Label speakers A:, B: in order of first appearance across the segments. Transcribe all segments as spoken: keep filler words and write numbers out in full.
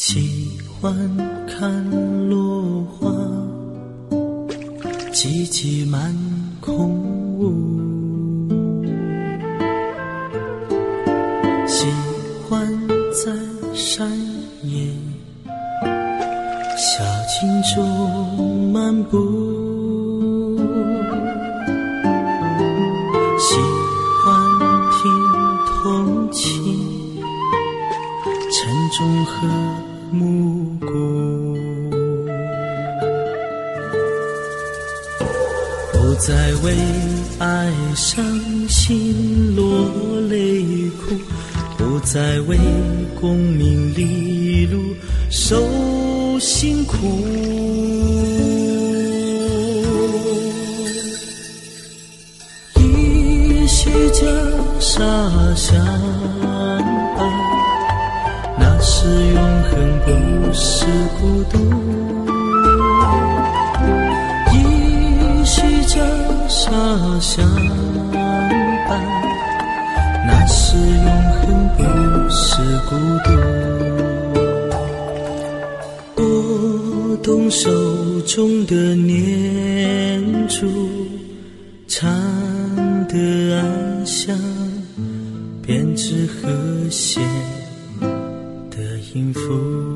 A: 喜欢看落花，寂寂满空无。喜欢在山野小径中漫步，喜欢听童琴晨钟和暮鼓，不再为爱伤心落泪哭，不再为功名利禄受辛苦。依稀江沙相伴，那是永恒，不是孤独。依稀江沙相伴，那是永恒，不是孤独。拨动手中的念珠，唱得安详，编织和谐的音符。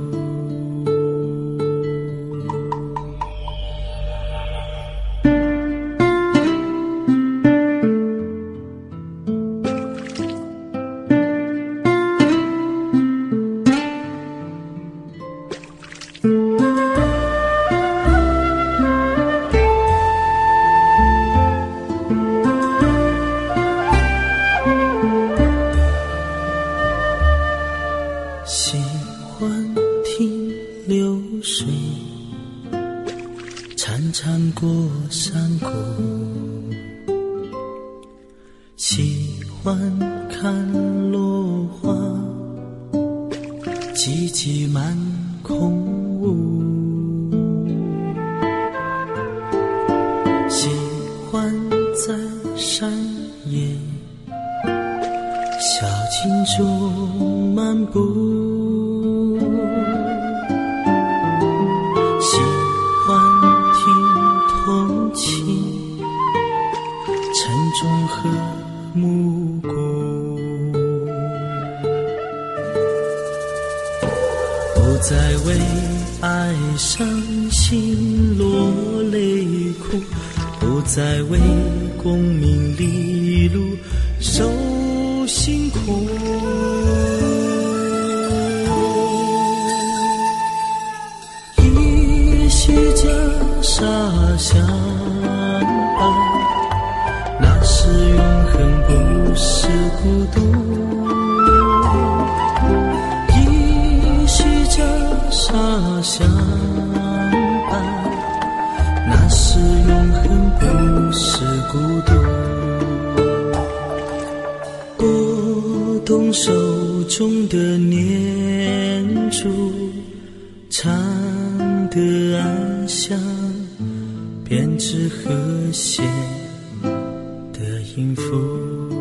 A: 喜欢听流水潺潺过山谷，喜欢看落花寂寂满空无。喜欢在山野小径中漫步，喜欢听童琴晨钟和暮鼓，不再为爱伤心落泪哭，不再为功名利禄受辛苦。依稀江沙相伴，那是永恒，不是孤独。依稀江沙相伴，那是永恒，不是孤独。拨动手中的念珠，唱得安详，编织和谐的音符。